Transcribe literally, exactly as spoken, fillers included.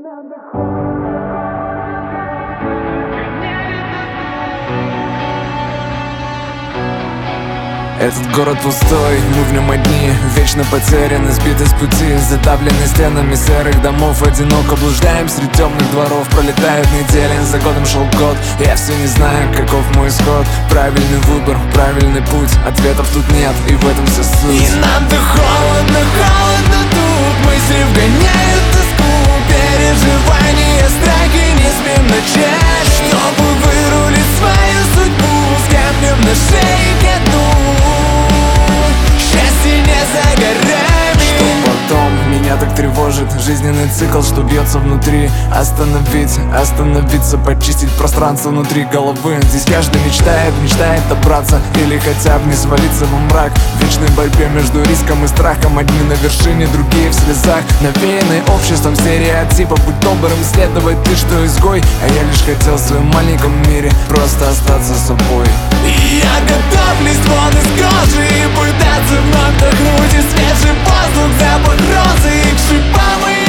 Этот город пустой, мы в нем одни, вечно потеряны, сбиты с пути, задавлены стенами серых домов. Одиноко блуждаем среди темных дворов, пролетают недели, за годом шел год. Я все не знаю, каков мой исход. Правильный выбор, правильный путь, ответов тут нет, и в этом вся суть. И нам-то холодно, холодно тут, мысли вгоняют тоску, переживания, страхи не смеем начать, чтобы вырулить свою судьбу с камнем на шее ко дну. Счастье не за горами. Что потом меня так тревожит, жизненный цикл, что бьется внутри. Остановить, остановиться, почистить пространство внутри головы. Здесь каждый мечтает, мечтает добраться или хотя бы не свалиться во мрак. В вечной борьбе между риском и страхом, одни на вершине, другие в слезах. Навеянный обществом стереотипа, будь добрым, следовать ты, что изгой. А я лишь хотел в своем маленьком мире просто остаться собой. И я готов лезть вон из кожи и пытаться вновь вдохнуть и свежий воздух, запах розы и к шипам и